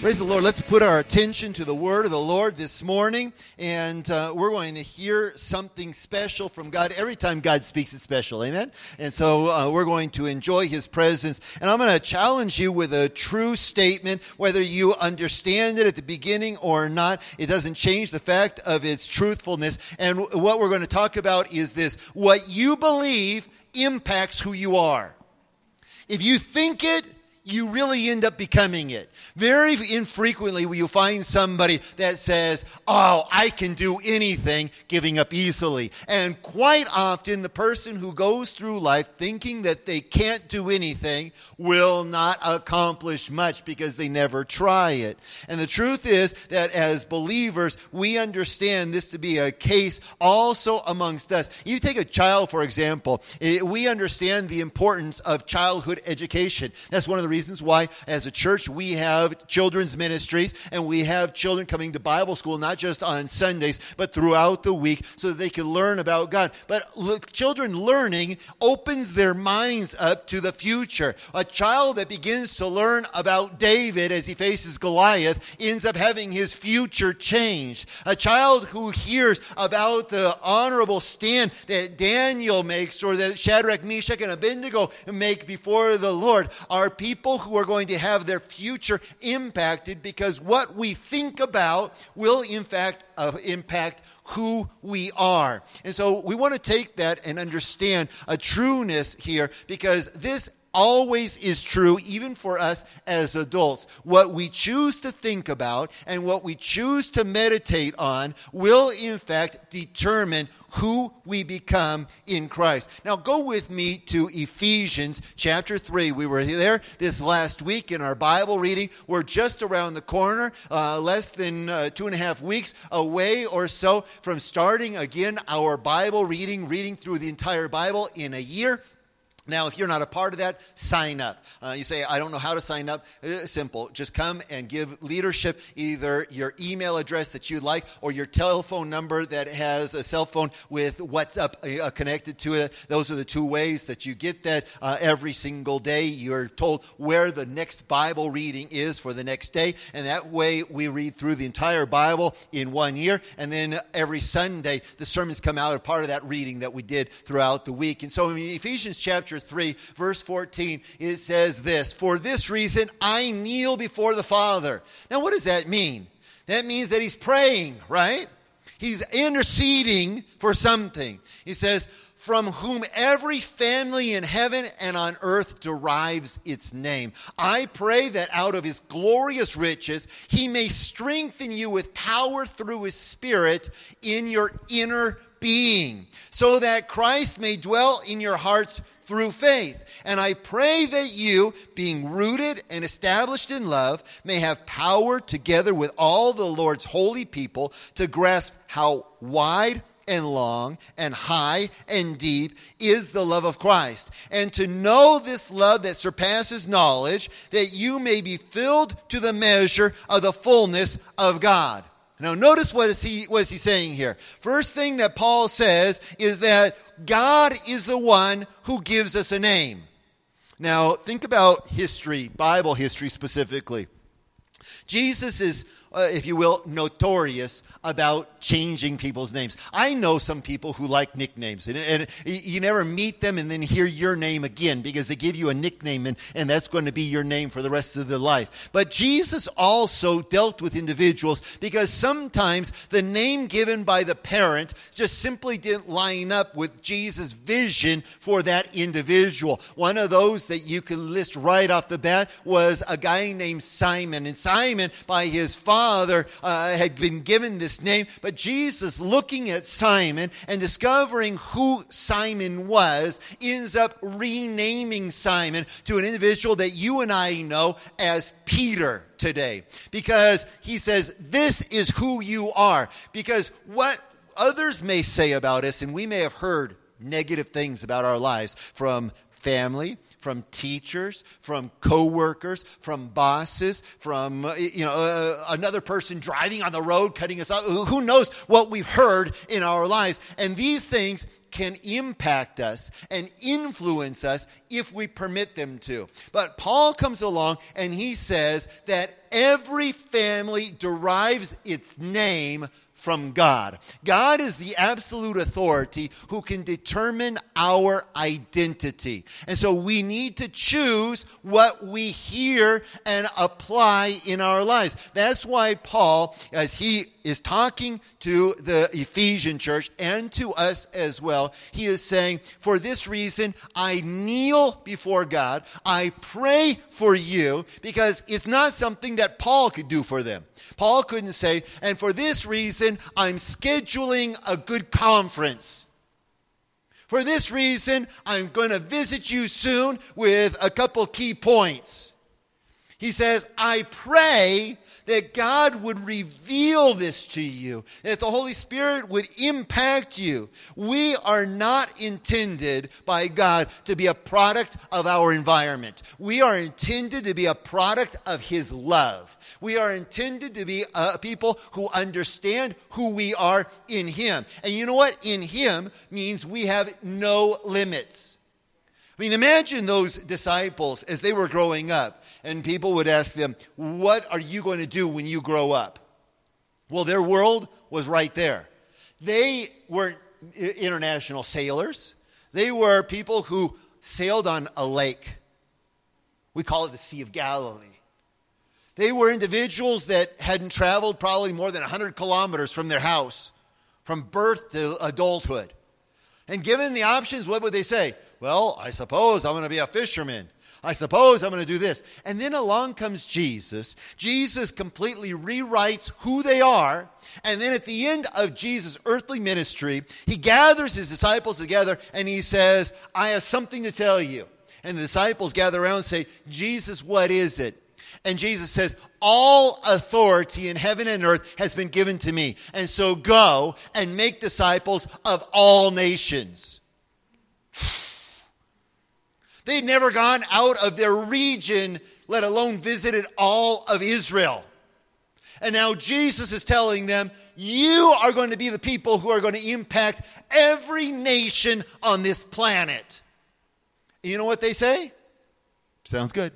Praise the Lord. Let's put our attention to the word of the Lord this morning, and we're going to hear something special from God. Every time God speaks, it's special, amen? And so we're going to enjoy His presence, and I'm going to challenge you with a true statement. Whether you understand it at the beginning or not, it doesn't change the fact of its truthfulness. And what we're going to talk about is this: what you believe impacts who you are. If you think it, you really end up becoming it. Very infrequently will you find somebody that says, "Oh, I can do anything," giving up easily. And quite often, the person who goes through life thinking that they can't do anything will not accomplish much because they never try it. And the truth is that as believers, we understand this to be a case also amongst us. You take a child, for example. We understand the importance of childhood education. That's one of the reasons why, as a church, we have children's ministries, and we have children coming to Bible school, not just on Sundays, but throughout the week, so that they can learn about God. But children learning opens their minds up to the future. A child that begins to learn about David as he faces Goliath ends up having his future changed. A child who hears about the honorable stand that Daniel makes, or that Shadrach, Meshach, and Abednego make before the Lord, are people who are going to have their future impacted, because what we think about will in fact impact who we are. And so we want to take that and understand a trueness here, because this always is true, even for us as adults. What we choose to think about and what we choose to meditate on will in fact determine who we become in Christ. Now go with me to Ephesians chapter 3. We were there this last week in our Bible reading. We're just around the corner, less than 2.5 weeks away or so from starting again our Bible reading through the entire Bible in a year. Now, if you're not a part of that, sign up. You say, "I don't know how to sign up." Simple. Just come and give leadership either your email address that you'd like, or your telephone number that has a cell phone with WhatsApp connected to it. Those are the two ways that you get that every single day. You're told where the next Bible reading is for the next day, and that way we read through the entire Bible in 1 year, and then every Sunday the sermons come out as part of that reading that we did throughout the week. And so in Ephesians chapter 3, verse 14, it says this: "For this reason I kneel before the Father." Now, what does that mean? That means that he's praying, right? He's interceding for something. He says, "From whom every family in heaven and on earth derives its name. I pray that out of his glorious riches he may strengthen you with power through his Spirit in your inner being, so that Christ may dwell in your hearts through faith. And I pray that you, being rooted and established in love, may have power together with all the Lord's holy people to grasp how wide and long and high and deep is the love of Christ, and to know this love that surpasses knowledge, that you may be filled to the measure of the fullness of God." Now notice what is he saying here. First thing that Paul says is that God is the one who gives us a name. Now think about history, Bible history specifically. Jesus is, if you will, notorious about changing people's names. I know some people who like nicknames, and you never meet them and then hear your name again, because they give you a nickname, and that's going to be your name for the rest of their life. But Jesus also dealt with individuals, because sometimes the name given by the parent just simply didn't line up with Jesus' vision for that individual. One of those that you can list right off the bat was a guy named Simon. And Simon, by his father, had been given this name, but Jesus, looking at Simon and discovering who Simon was, ends up renaming Simon to an individual that you and I know as Peter today, because he says, "This is who you are." Because what others may say about us, and we may have heard negative things about our lives from family, from teachers, from co-workers, from bosses, from another person driving on the road, cutting us off. Who knows what we've heard in our lives. And these things can impact us and influence us if we permit them to. But Paul comes along and he says that every family derives its name from God. God is the absolute authority who can determine our identity. And so we need to choose what we hear and apply in our lives. That's why Paul, as he is talking to the Ephesian church and to us as well, he is saying, for this reason, I kneel before God. I pray for you, because it's not something that Paul could do for them. Paul couldn't say, and for this reason, I'm scheduling a good conference. For this reason, I'm going to visit you soon with a couple key points. He says, I pray that God would reveal this to you, that the Holy Spirit would impact you. We are not intended by God to be a product of our environment. We are intended to be a product of His love. We are intended to be people who understand who we are in Him. And you know what? In Him means we have no limits. I mean, imagine those disciples as they were growing up, and people would ask them, what are you going to do when you grow up? Well, their world was right there. They weren't international sailors. They were people who sailed on a lake. We call it the Sea of Galilee. They were individuals that hadn't traveled probably more than 100 kilometers from their house, from birth to adulthood. And given the options, what would they say? Well, I suppose I'm going to be a fisherman. I suppose I'm going to do this. And then along comes Jesus. Jesus completely rewrites who they are. And then at the end of Jesus' earthly ministry, He gathers His disciples together and He says, I have something to tell you. And the disciples gather around and say, Jesus, what is it? And Jesus says, all authority in heaven and earth has been given to me. And so go and make disciples of all nations. They'd never gone out of their region, let alone visited all of Israel. And now Jesus is telling them, you are going to be the people who are going to impact every nation on this planet. You know what they say? Sounds good.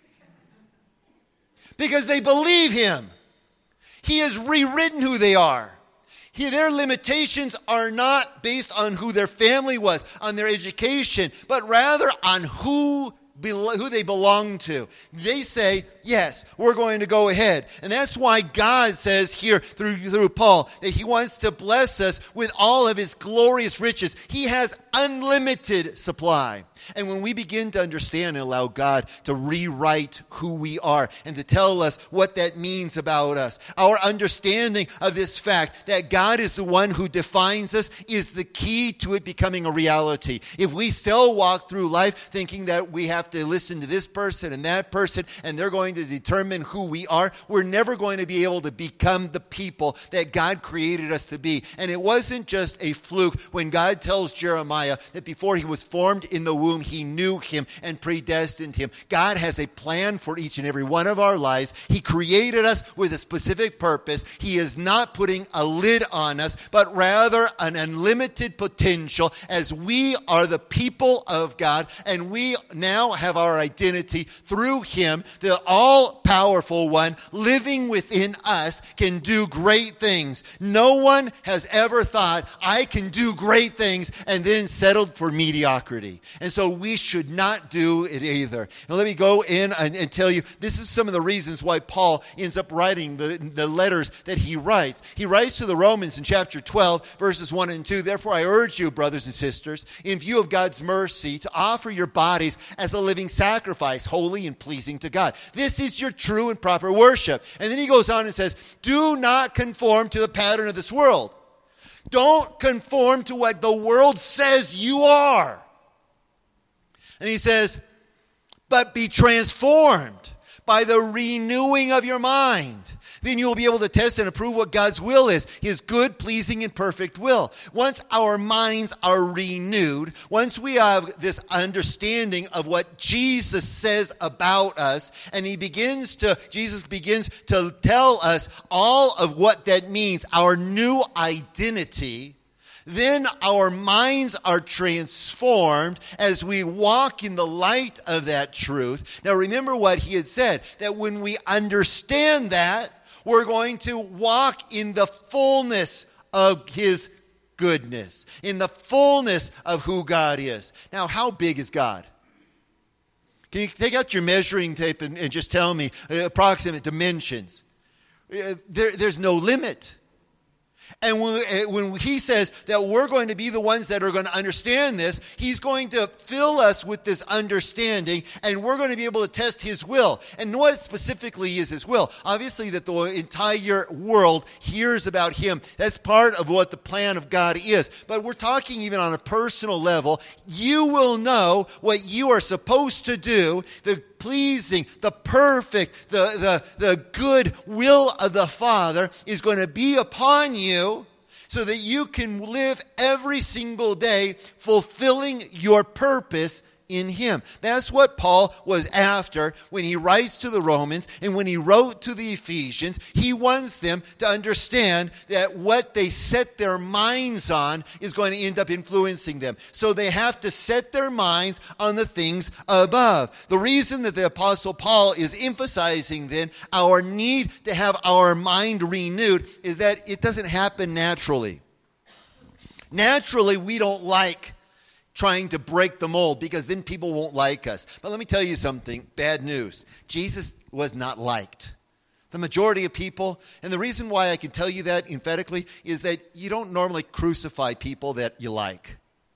Because they believe Him. He has rewritten who they are. Their limitations are not based on who their family was, on their education, but rather on who they belong to. They say, yes, we're going to go ahead. And that's why God says here through Paul that He wants to bless us with all of His glorious riches. He has unlimited supply. And when we begin to understand and allow God to rewrite who we are and to tell us what that means about us, our understanding of this fact that God is the one who defines us is the key to it becoming a reality. If we still walk through life thinking that we have to listen to this person and that person and they're going to determine who we are, we're never going to be able to become the people that God created us to be. And it wasn't just a fluke when God tells Jeremiah that before he was formed in the womb, He knew him and predestined him. God has a plan for each and every one of our lives. He created us with a specific purpose. He is not putting a lid on us, but rather an unlimited potential as we are the people of God, and we now have our identity through Him. The all-powerful one living within us can do great things. No one has ever thought, I can do great things, and then settled for mediocrity. And so we should not do it either. Now let me go in and tell you, this is some of the reasons why Paul ends up writing the letters that he writes. He writes to the Romans in chapter 12, verses 1 and 2, therefore I urge you, brothers and sisters, in view of God's mercy, to offer your bodies as a living sacrifice, holy and pleasing to God. This is your true and proper worship. And then he goes on and says, do not conform to the pattern of this world. Don't conform to what the world says you are. And he says, but be transformed by the renewing of your mind. Then you will be able to test and approve what God's will is, His good, pleasing, and perfect will. Once our minds are renewed, once we have this understanding of what Jesus says about us, and Jesus begins to tell us all of what that means, our new identity, then our minds are transformed as we walk in the light of that truth. Now remember what he had said, that when we understand that, we're going to walk in the fullness of his goodness, in the fullness of who God is. Now, how big is God? Can you take out your measuring tape and just tell me approximate dimensions? There's no limit. And when he says that we're going to be the ones that are going to understand this, he's going to fill us with this understanding, and we're going to be able to test his will. And what specifically is his will? Obviously that the entire world hears about him. That's part of what the plan of God is. But we're talking even on a personal level. You will know what you are supposed to do, the pleasing, the perfect, the good will of the Father is going to be upon you so that you can live every single day fulfilling your purpose in him. That's what Paul was after when he writes to the Romans and when he wrote to the Ephesians. He wants them to understand that what they set their minds on is going to end up influencing them. So they have to set their minds on the things above. The reason that the Apostle Paul is emphasizing then our need to have our mind renewed is that it doesn't happen naturally. Naturally, we don't like trying to break the mold because then people won't like us. But let me tell you something, bad news. Jesus was not liked. The majority of people, and the reason why I can tell you that emphatically is that you don't normally crucify people that you like.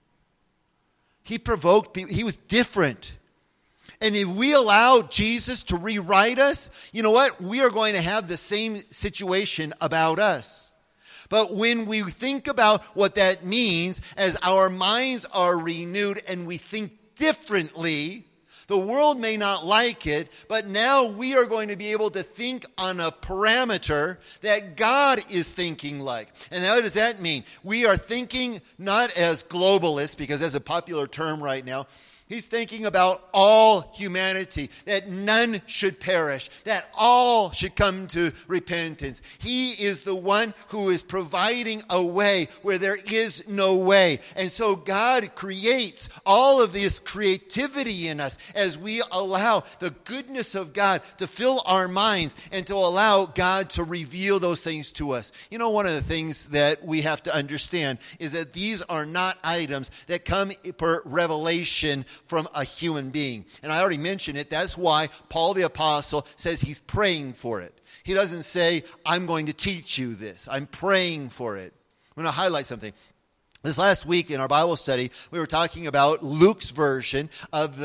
He provoked people. He was different. And if we allow Jesus to rewrite us, you know what? We are going to have the same situation about us. But when we think about what that means, as our minds are renewed and we think differently, the world may not like it, but now we are going to be able to think on a parameter that God is thinking like. And what does that mean? We are thinking not as globalists, because that's a popular term right now. He's thinking about all humanity, that none should perish, that all should come to repentance. He is the one who is providing a way where there is no way. And so God creates all of this creativity in us as we allow the goodness of God to fill our minds and to allow God to reveal those things to us. You know, one of the things that we have to understand is that these are not items that come per revelation from a human being. And I already mentioned it. That's why Paul the Apostle says he's praying for it. He doesn't say, I'm going to teach you this. I'm praying for it. I'm going to highlight something. This last week in our Bible study, we were talking about Luke's version of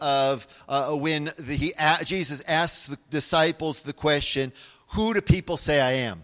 when Jesus asks the disciples the question, who do people say I am?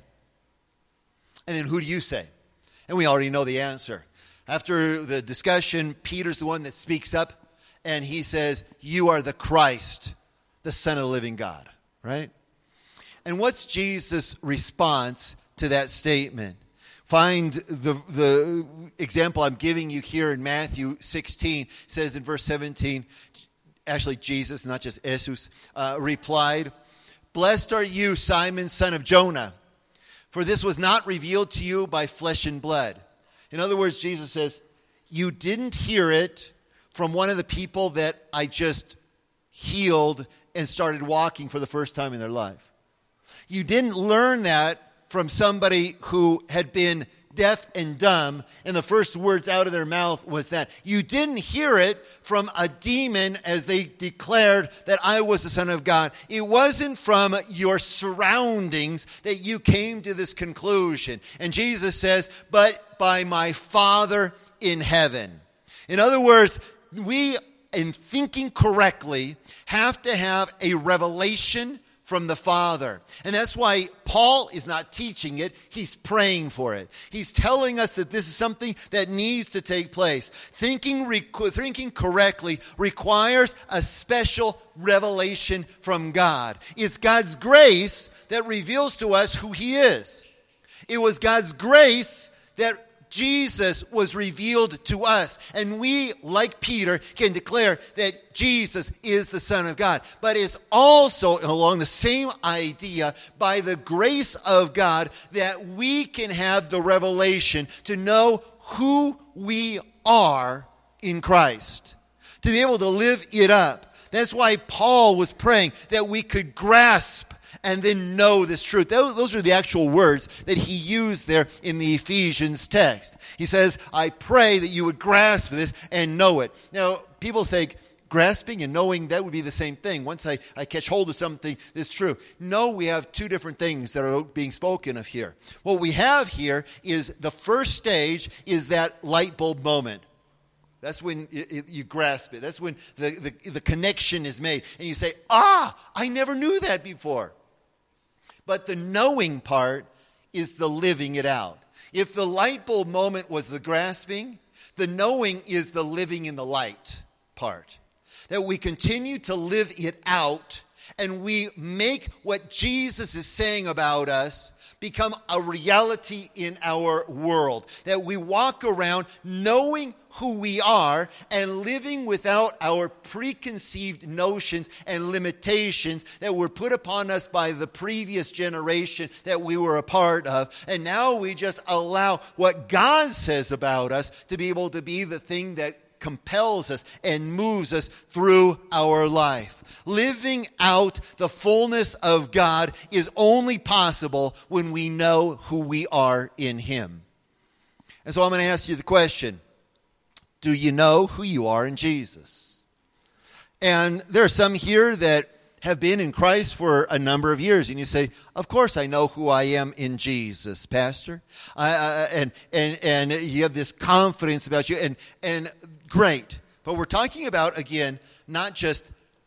And then who do you say? And we already know the answer. After the discussion, Peter's the one that speaks up. And he says, you are the Christ, the Son of the living God, right? And what's Jesus' response to that statement? Find the example I'm giving you here in Matthew 16. It says in verse 17, actually Jesus, not just Jesus, replied, blessed are you, Simon, son of Jonah, for this was not revealed to you by flesh and blood. In other words, Jesus says, you didn't hear it from one of the people that I just healed and started walking for the first time in their life. You didn't learn that from somebody who had been deaf and dumb, and the first words out of their mouth was that. You didn't hear it from a demon as they declared that I was the Son of God. It wasn't from your surroundings that you came to this conclusion. And Jesus says, but by my Father in heaven. In other words, we, in thinking correctly, have to have a revelation from the Father. And that's why Paul is not teaching it. He's praying for it. He's telling us that this is something that needs to take place. Thinking correctly requires a special revelation from God. It's God's grace that reveals to us who He is. It was God's grace that Jesus was revealed to us. And we, like Peter, can declare that Jesus is the Son of God. But it's also along the same idea, by the grace of God, that we can have the revelation to know who we are in Christ, to be able to live it up. That's why Paul was praying that we could grasp and then know this truth. Those are the actual words that he used there in the Ephesians text. He says, I pray that you would grasp this and know it. Now, people think grasping and knowing, that would be the same thing. Once I catch hold of something that's true. No, we have two different things that are being spoken of here. What we have here is the first stage is that light bulb moment. That's when you grasp it. That's when the connection is made. And you say, I never knew that before. But the knowing part is the living it out. If the light bulb moment was the grasping, the knowing is the living in the light part. That we continue to live it out and we make what Jesus is saying about us become a reality in our world. That we walk around knowing who we are and living without our preconceived notions and limitations that were put upon us by the previous generation that we were a part of. And now we just allow what God says about us to be able to be the thing that compels us and moves us through our life. Living out the fullness of God is only possible when we know who we are in Him. And so I'm going to ask you the question, do you know who you are in Jesus? And there are some here that have been in Christ for a number of years, and you say, of course I know who I am in Jesus, Pastor. And you have this confidence about you, and great. But we're talking about, again, not just,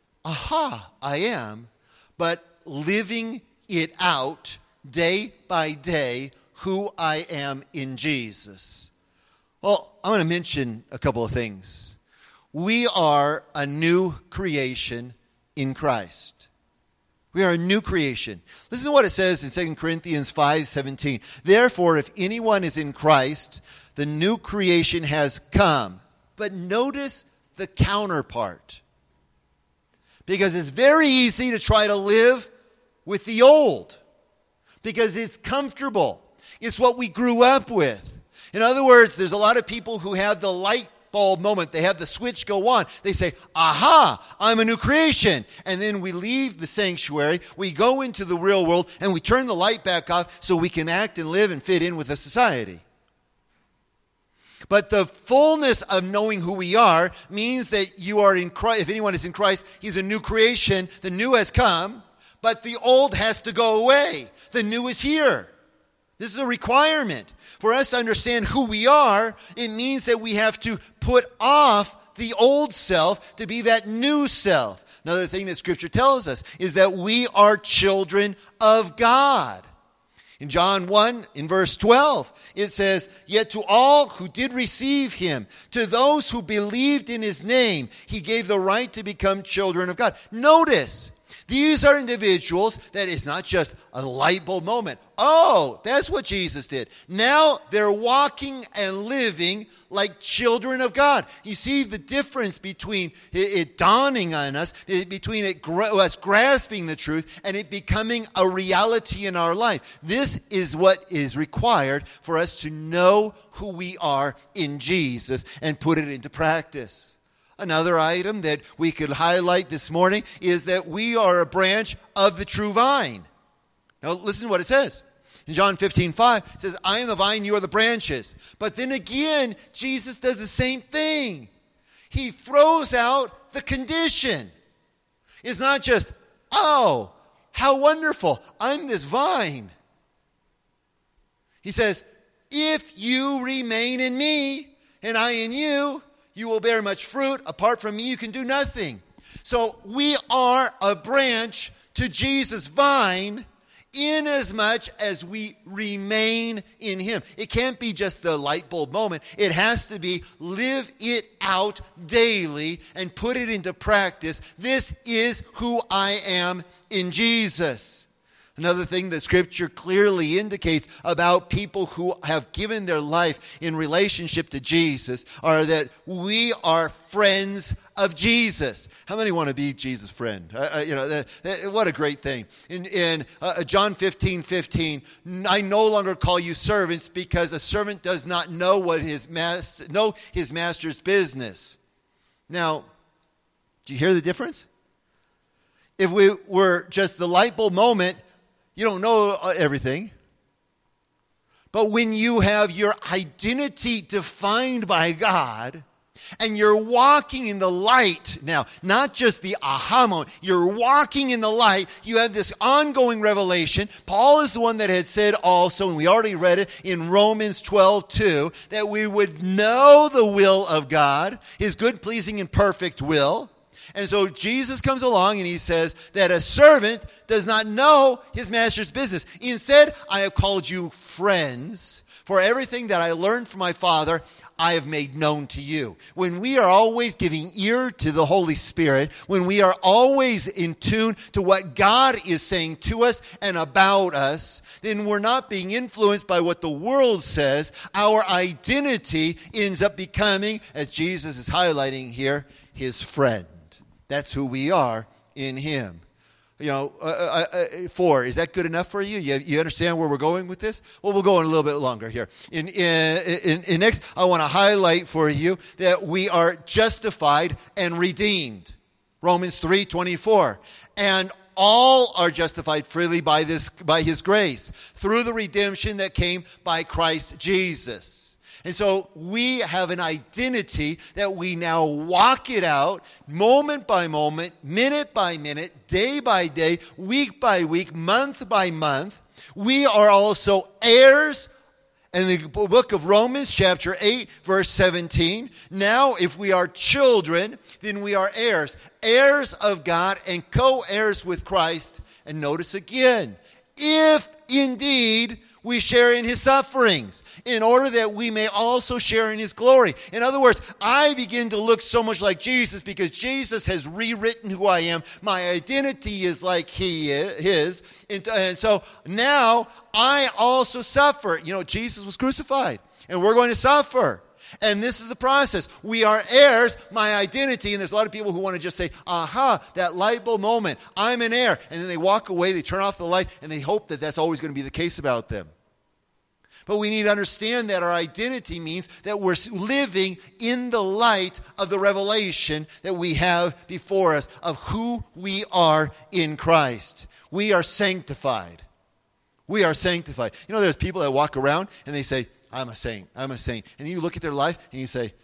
I am, but living it out day by day, who I am in Jesus. Well, I'm going to mention a couple of things. We are a new creation in Christ. We are a new creation. Listen to what it says in 2 Corinthians 5:17. Therefore, if anyone is in Christ, the new creation has come. But notice the counterpart. Because it's very easy to try to live with the old. Because it's comfortable. It's what we grew up with. In other words, there's a lot of people who have the light bulb moment. They have the switch go on. They say, I'm a new creation. And then we leave the sanctuary, we go into the real world, and we turn the light back off so we can act and live and fit in with the society. But the fullness of knowing who we are means that you are in Christ. If anyone is in Christ, he's a new creation. The new has come, but the old has to go away. The new is here. This is a requirement. For us to understand who we are, it means that we have to put off the old self to be that new self. Another thing that Scripture tells us is that we are children of God. In John 1, in verse 12, it says, Yet to all who did receive Him, to those who believed in His name, He gave the right to become children of God. Notice, these are individuals that is not just a light bulb moment. Oh, that's what Jesus did. Now they're walking and living like children of God. You see the difference between it dawning on us, between us grasping the truth and it becoming a reality in our life. This is what is required for us to know who we are in Jesus and put it into practice. Another item that we could highlight this morning is that we are a branch of the true vine. Now listen to what it says. In John 15:5, it says, I am the vine, you are the branches. But then again, Jesus does the same thing. He throws out the condition. It's not just, oh, how wonderful, I'm this vine. He says, if you remain in me and I in you, you will bear much fruit. Apart from me, you can do nothing. So we are a branch to Jesus' vine inasmuch as we remain in Him. It can't be just the light bulb moment. It has to be live it out daily and put it into practice. This is who I am in Jesus. Another thing that Scripture clearly indicates about people who have given their life in relationship to Jesus are that we are friends of Jesus. How many want to be Jesus' friend? What a great thing. In John 15:15, I no longer call you servants because a servant does not know his master's business. Now, do you hear the difference? If we were just the light bulb moment, you don't know everything. But when you have your identity defined by God and you're walking in the light, now, not just the aha moment, you're walking in the light, you have this ongoing revelation. Paul is the one that had said also, and we already read it in Romans 12:2, that we would know the will of God, his good, pleasing, and perfect will. And so Jesus comes along and he says that a servant does not know his master's business. Instead, I have called you friends, for everything that I learned from my Father, I have made known to you. When we are always giving ear to the Holy Spirit, when we are always in tune to what God is saying to us and about us, then we're not being influenced by what the world says. Our identity ends up becoming, as Jesus is highlighting here, his friend. That's who we are in him. 4, is that good enough for you? You understand where we're going with this? Well, we'll go on a little bit longer here. In next, I want to highlight for you that we are justified and redeemed. Romans 3:24. And all are justified freely by his grace, through the redemption that came by Christ Jesus. And so we have an identity that we now walk it out moment by moment, minute by minute, day by day, week by week, month by month. We are also heirs. In the book of Romans, chapter 8, verse 17, now if we are children, then we are heirs. Heirs of God and co-heirs with Christ. And notice again, if indeed we share in his sufferings, in order that we may also share in his glory. In other words, I begin to look so much like Jesus because Jesus has rewritten who I am. My identity is like his. And so now I also suffer. Jesus was crucified, and we're going to suffer. And this is the process. We are heirs, my identity, and there's a lot of people who want to just say, aha, that light bulb moment, I'm an heir. And then they walk away, they turn off the light, and they hope that that's always going to be the case about them. But we need to understand that our identity means that we're living in the light of the revelation that we have before us of who we are in Christ. We are sanctified. We are sanctified. There's people that walk around and they say, I'm a saint, I'm a saint. And you look at their life and you say,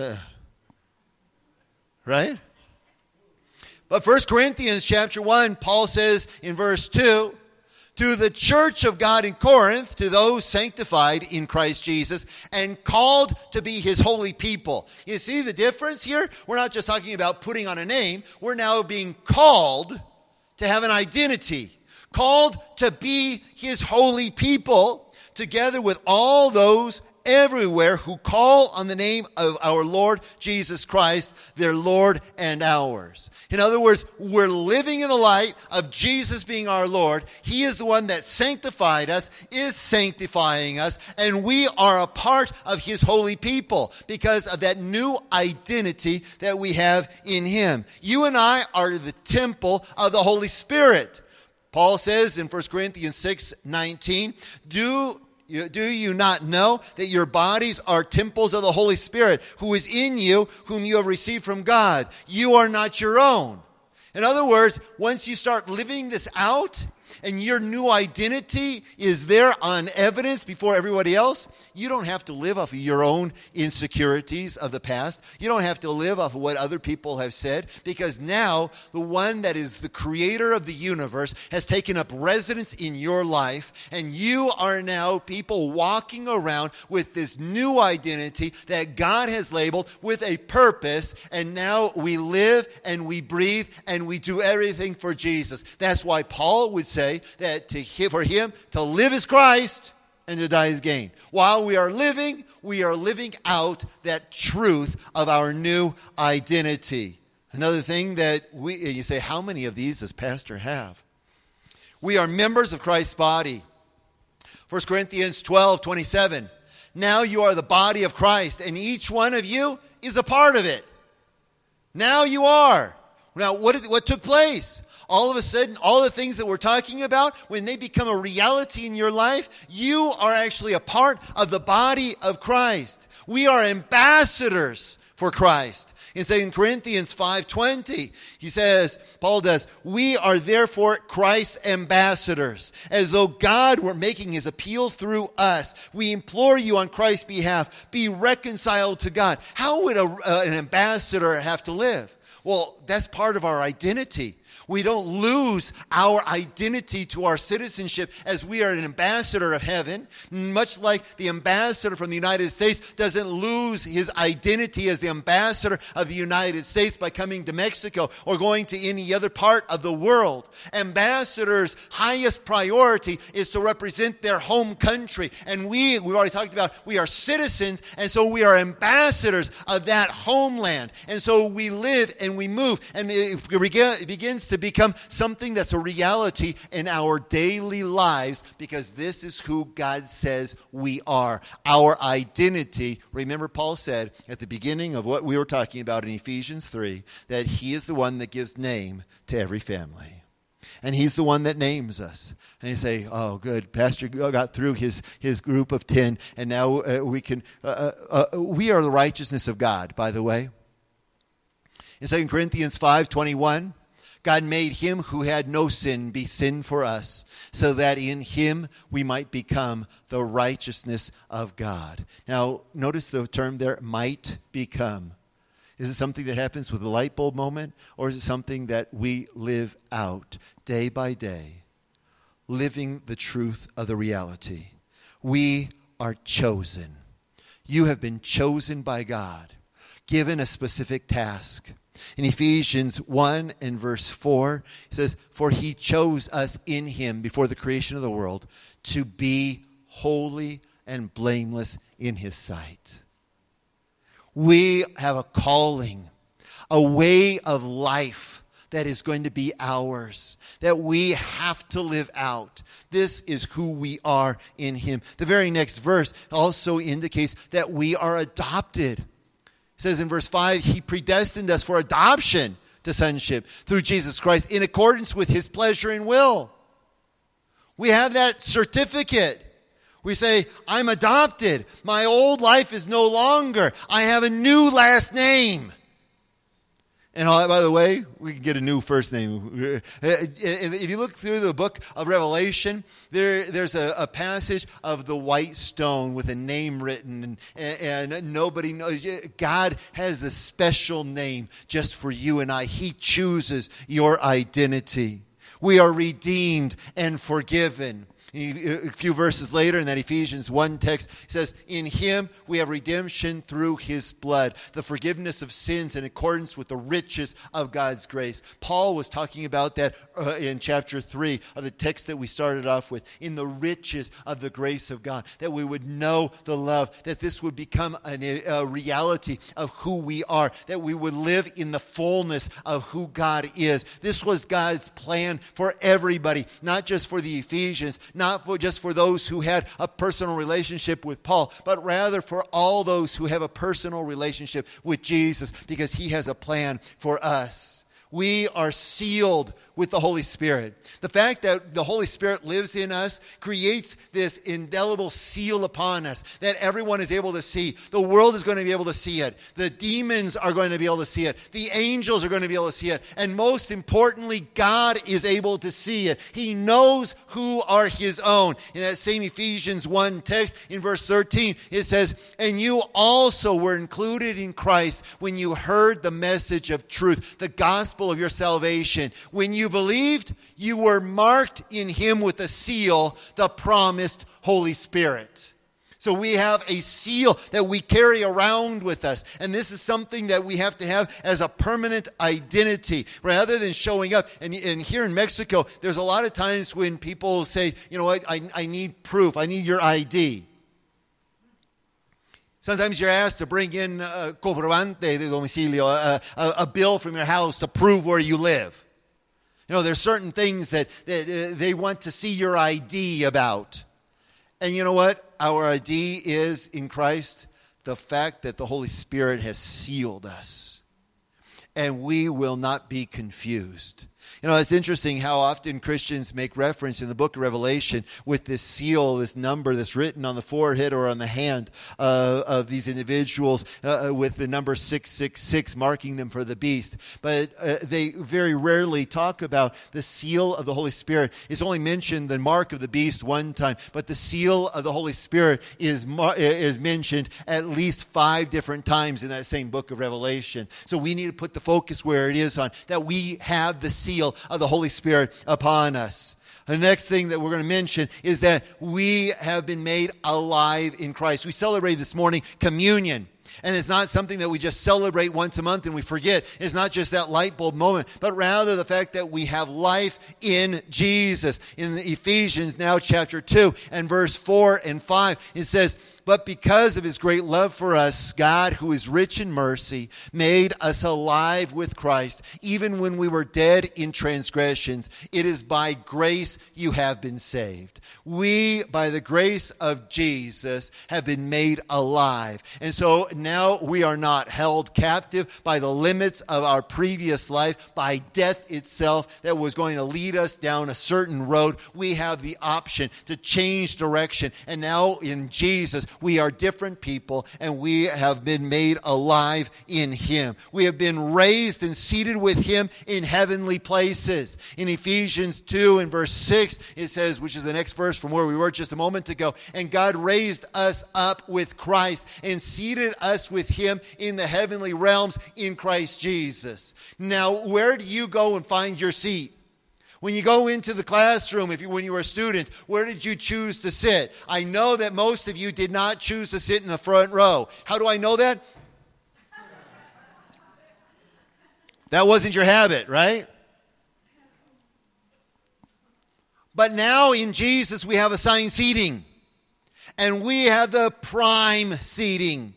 right? But 1 Corinthians chapter 1, Paul says in verse 2, to the church of God in Corinth, to those sanctified in Christ Jesus and called to be his holy people. You see the difference here? We're not just talking about putting on a name. We're now being called to have an identity. Called to be his holy people, together with all those everywhere who call on the name of our Lord Jesus Christ, their Lord and ours. In other words, we're living in the light of Jesus being our Lord. He is the one that sanctified us, is sanctifying us, and we are a part of his holy people because of that new identity that we have in him. You and I are the temple of the Holy Spirit. Paul says in 1 Corinthians 6:19, Do you not know that your bodies are temples of the Holy Spirit, who is in you, whom you have received from God? You are not your own. In other words, once you start living this out, and your new identity is there on evidence before everybody else, you don't have to live off of your own insecurities of the past. You don't have to live off of what other people have said, because now the one that is the creator of the universe has taken up residence in your life, and you are now people walking around with this new identity that God has labeled with a purpose, and now we live and we breathe and we do everything for Jesus. That's why Paul would say that for him to live is Christ and to die is gain. While we are living out that truth of our new identity. Another thing that you say, how many of these does Pastor have? We are members of Christ's body. 1 Corinthians 12:27. Now you are the body of Christ, and each one of you is a part of it. Now you are. Now, what took place? All of a sudden, all the things that we're talking about, when they become a reality in your life, you are actually a part of the body of Christ. We are ambassadors for Christ. In 2 Corinthians 5:20, he says, Paul does, we are therefore Christ's ambassadors, as though God were making his appeal through us. We implore you on Christ's behalf, be reconciled to God. How would an ambassador have to live? Well, that's part of our identity. We don't lose our identity to our citizenship as we are an ambassador of heaven, much like the ambassador from the United States doesn't lose his identity as the ambassador of the United States by coming to Mexico or going to any other part of the world. Ambassadors' highest priority is to represent their home country. And we've already talked about, we are citizens, and so we are ambassadors of that homeland. And so we live and we move, and it begins to become something that's a reality in our daily lives, because this is who God says we are. Our identity, remember Paul said at the beginning of what we were talking about in Ephesians 3, that he is the one that gives name to every family. And he's the one that names us. And you say, oh, good, Pastor got through his group of 10, and now we are the righteousness of God, by the way. In 2 Corinthians 5:21, God made him who had no sin be sin for us, so that in him we might become the righteousness of God. Now, notice the term there, might become. Is it something that happens with a light bulb moment, or is it something that we live out day by day, living the truth of the reality? We are chosen. You have been chosen by God, given a specific task. In Ephesians 1 and verse 4, it says, for he chose us in him before the creation of the world to be holy and blameless in his sight. We have a calling, a way of life that is going to be ours, that we have to live out. This is who we are in him. The very next verse also indicates that we are adopted. It says in verse 5, he predestined us for adoption to sonship through Jesus Christ in accordance with his pleasure and will. We have that certificate. We say, I'm adopted. My old life is no longer. I have a new last name. And by the way, we can get a new first name. If you look through the book of Revelation, there's a passage of the white stone with a name written, and nobody knows. God has a special name just for you and I. He chooses your identity. We are redeemed and forgiven. A few verses later in that Ephesians 1 text, it says, in him we have redemption through his blood, the forgiveness of sins in accordance with the riches of God's grace. Paul was talking about that in chapter 3 of the text that we started off with, in the riches of the grace of God, that we would know the love, that this would become a reality of who we are, that we would live in the fullness of who God is. This was God's plan for everybody, not just for the Ephesians, not just for those who had a personal relationship with Paul, but rather for all those who have a personal relationship with Jesus, because he has a plan for us. We are sealed with the Holy Spirit. The fact that the Holy Spirit lives in us creates this indelible seal upon us that everyone is able to see. The world is going to be able to see it. The demons are going to be able to see it. The angels are going to be able to see it. And most importantly, God is able to see it. He knows who are his own. In that same Ephesians 1 text, in verse 13, it says, and you also were included in Christ when you heard the message of truth, the gospel of your salvation. When you believed, you were marked in him with a seal, the promised Holy Spirit. So we have a seal that we carry around with us. And this is something that we have to have as a permanent identity rather than showing up. And here in Mexico, there's a lot of times when people say, you know what, I need proof. I need your ID. Sometimes you're asked to bring in a comprobante de domicilio, a bill from your house to prove where you live. There's certain things that they want to see your ID about. And you know what? Our ID is in Christ the fact that the Holy Spirit has sealed us. And we will not be confused. It's interesting how often Christians make reference in the book of Revelation with this seal, this number that's written on the forehead or on the hand of these individuals with the number 666 marking them for the beast. But they very rarely talk about the seal of the Holy Spirit. It's only mentioned the mark of the beast one time, but the seal of the Holy Spirit is mentioned at least 5 different times in that same book of Revelation. So we need to put the focus where it is on, that we have the seal of the Holy Spirit upon us. The next thing that we're going to mention is that we have been made alive in Christ. We celebrated this morning communion. And it's not something that we just celebrate once a month and we forget. It's not just that light bulb moment, but rather the fact that we have life in Jesus. In Ephesians now chapter 2 and verse 4 and 5, it says, "But because of his great love for us, God, who is rich in mercy, made us alive with Christ, even when we were dead in transgressions. It is by grace you have been saved." We, by the grace of Jesus, have been made alive. And so now we are not held captive by the limits of our previous life, by death itself that was going to lead us down a certain road. We have the option to change direction. And now in Jesus, we are different people, and we have been made alive in him. We have been raised and seated with him in heavenly places. In Ephesians 2 and verse 6, it says, which is the next verse from where we were just a moment ago, "And God raised us up with Christ and seated us with him in the heavenly realms in Christ Jesus." Now, where do you go and find your seat? When you go into the classroom, when you were a student, where did you choose to sit? I know that most of you did not choose to sit in the front row. How do I know that? That wasn't your habit, right? But now in Jesus we have assigned seating. And we have the prime seating.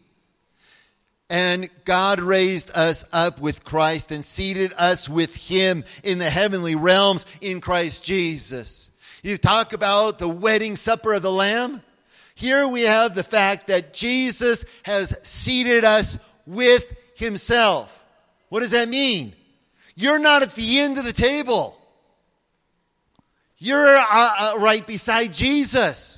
And God raised us up with Christ and seated us with him in the heavenly realms in Christ Jesus. You talk about the wedding supper of the Lamb. Here we have the fact that Jesus has seated us with himself. What does that mean? You're not at the end of the table. You're right beside Jesus.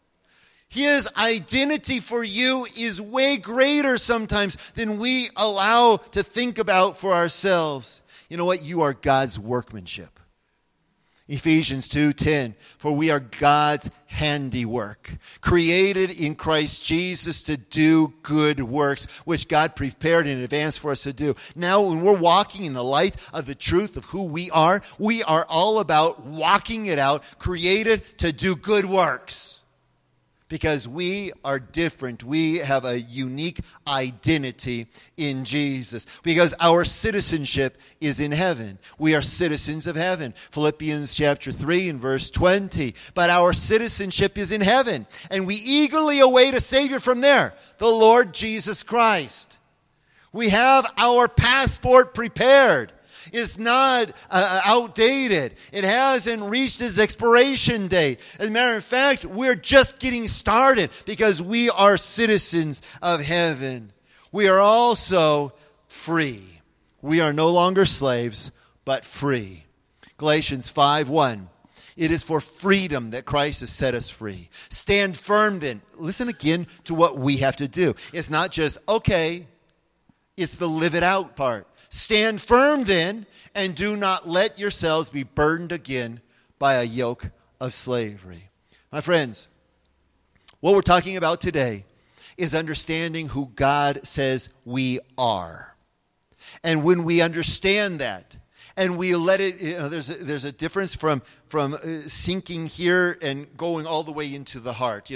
His identity for you is way greater sometimes than we allow to think about for ourselves. You know what? You are God's workmanship. Ephesians 2:10, "For we are God's handiwork, created in Christ Jesus to do good works, which God prepared in advance for us to do." Now, when we're walking in the light of the truth of who we are all about walking it out, created to do good works. Because we are different. We have a unique identity in Jesus. Because our citizenship is in heaven. We are citizens of heaven. Philippians chapter 3 and verse 20. "But our citizenship is in heaven, and we eagerly await a Savior from there, the Lord Jesus Christ." We have our passport prepared. It's not outdated. It hasn't reached its expiration date. As a matter of fact, we're just getting started because we are citizens of heaven. We are also free. We are no longer slaves, but free. Galatians 5:1. "It is for freedom that Christ has set us free. Stand firm then." Listen again to what we have to do. It's not just, okay, it's the live it out part. "Stand firm then, and do not let yourselves be burdened again by a yoke of slavery." My friends, what we're talking about today is understanding who God says we are. And when we understand that, and we let it, there's a difference from sinking here and going all the way into the heart.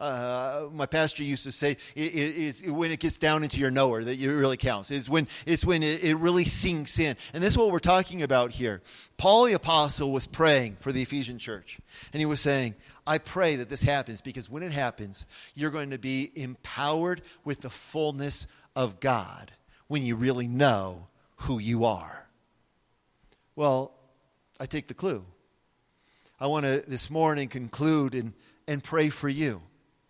My pastor used to say, it's when it gets down into your knower that it really counts. It's when it really sinks in. And this is what we're talking about here. Paul the Apostle was praying for the Ephesian church. And he was saying, "I pray that this happens, because when it happens, you're going to be empowered with the fullness of God when you really know who you are." Well, I take the clue. I want to this morning conclude and pray for you.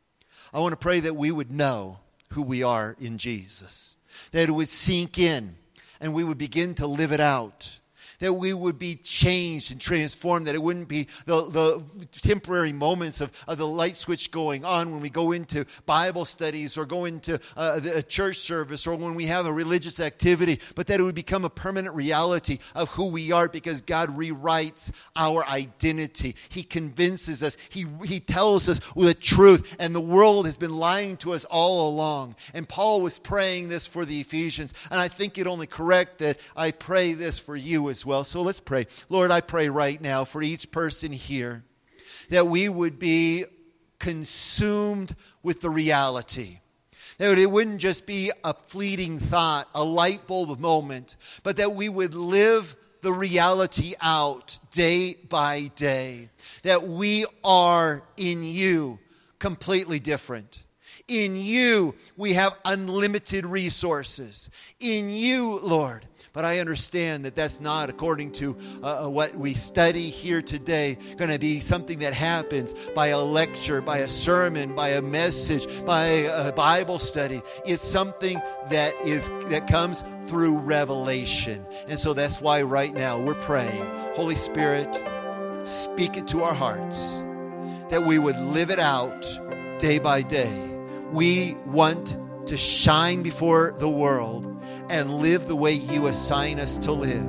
I want to pray that we would know who we are in Jesus, that it would sink in and we would begin to live it out, that we would be changed and transformed, that it wouldn't be the temporary moments of the light switch going on when we go into Bible studies or go into a church service or when we have a religious activity, but that it would become a permanent reality of who we are because God rewrites our identity. He convinces us. He tells us the truth, and the world has been lying to us all along. And Paul was praying this for the Ephesians, and I think it only correct that I pray this for you as well. So let's pray. Lord, I pray right now for each person here that we would be consumed with the reality. That it wouldn't just be a fleeting thought, a light bulb moment, but that we would live the reality out day by day. That we are in you completely different. In you, we have unlimited resources. In you, Lord. But I understand that that's not, according to what we study here today, going to be something that happens by a lecture, by a sermon, by a message, by a Bible study. It's something that comes through revelation. And so that's why right now we're praying, Holy Spirit, speak it to our hearts, that we would live it out day by day. We want to shine before the world and live the way you assign us to live.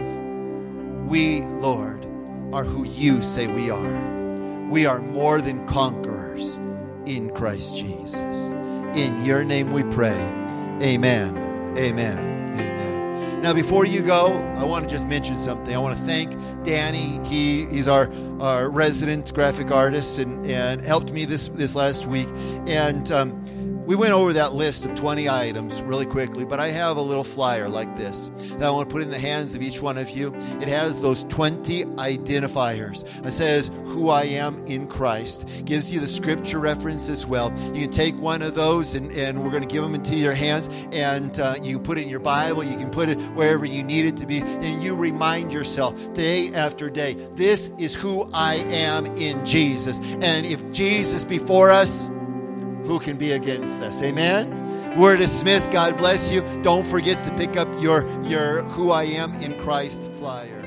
We, Lord, are who you say we are. We are more than conquerors in Christ Jesus. In your name we pray. Amen. Amen. Amen. Now, before you go, I want to just mention something. I want to thank Danny. He's our resident graphic artist and helped me this last week. And we went over that list of 20 items really quickly, but I have a little flyer like this that I want to put in the hands of each one of you. It has those 20 identifiers. It says, who I am in Christ. Gives you the scripture reference as well. You can take one of those and we're going to give them into your hands, and you can put it in your Bible. You can put it wherever you need it to be. Then you remind yourself day after day, this is who I am in Jesus. And if Jesus before us, who can be against us? Amen? We're dismissed. God bless you. Don't forget to pick up your Who I Am in Christ flyer.